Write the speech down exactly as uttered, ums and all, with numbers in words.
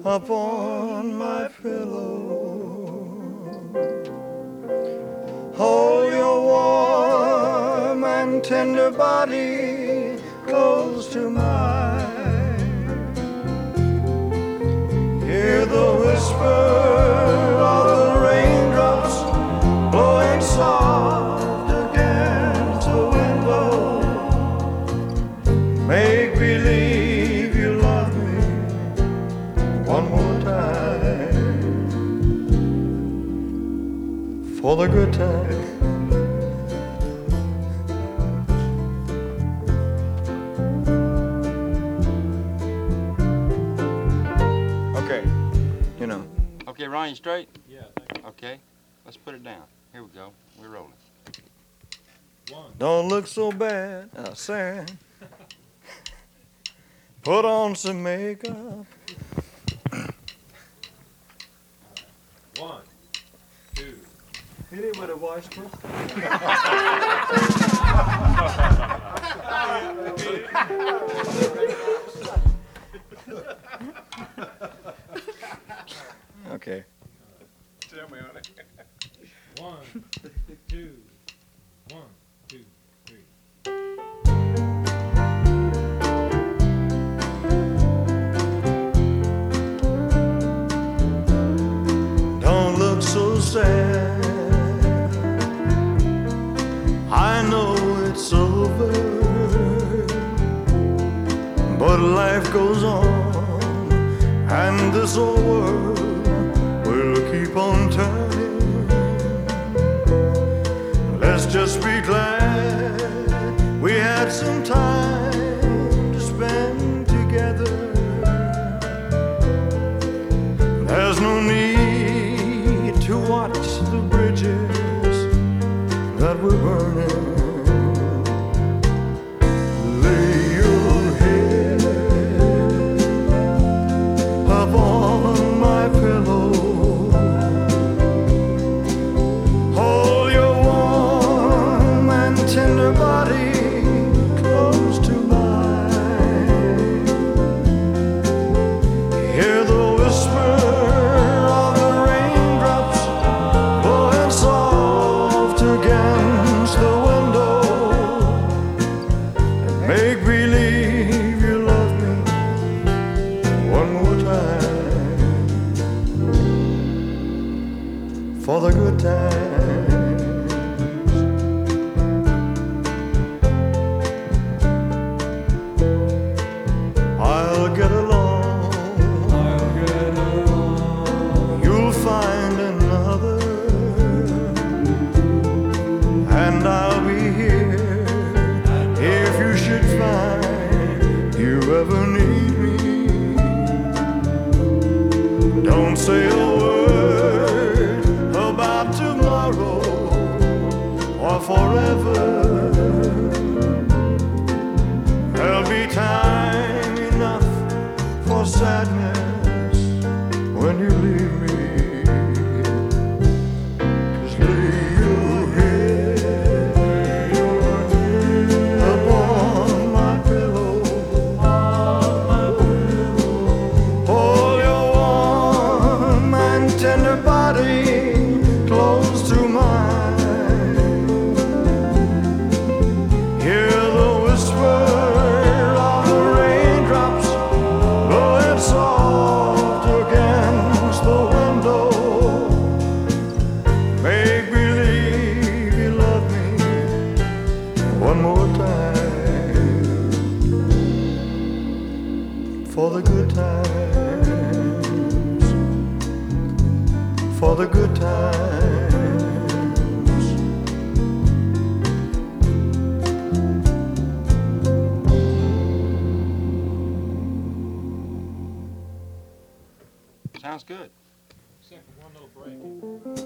upon my pillow. Hold your warm and tender body close to mine. Hear the whisper of the raindrops blowing soft against the window. Make believe you love me one more time for the good time. Okay, you know. Okay, Ron, you straight? Yeah, thank you. Okay, let's put it down. Here we go. We're rolling. One. Don't look so bad, uh, Sam. Put on some makeup. One, two. Hit it with a washcloth. Okay. Tell me, honey. One, two, one, two, three. Don't look so sad. I know it's over, but life goes on, and this old world will keep on turning. Let's just be glad we had some time to spend together. There's no need to watch the bridges that we're burning. Lay your head upon my pillow. Hold your warm and tender body close to mine. Hear the whisper of the raindrops blowing soft against the window. Make believe you love me one more time for the good times. I'll get along. I'll get along. You'll find another, and I'll be here if you should find you ever need me. Don't say a word about tomorrow or forever. There'll be time enough for sadness when you leave me. Just lay your head upon my pillow. Hold your warm and tender body close to mine. Hear the whisper of the raindrops blowing soft against the window. Make believe you love me one more time for the good times, for the good times. Sounds good. Except for one little break.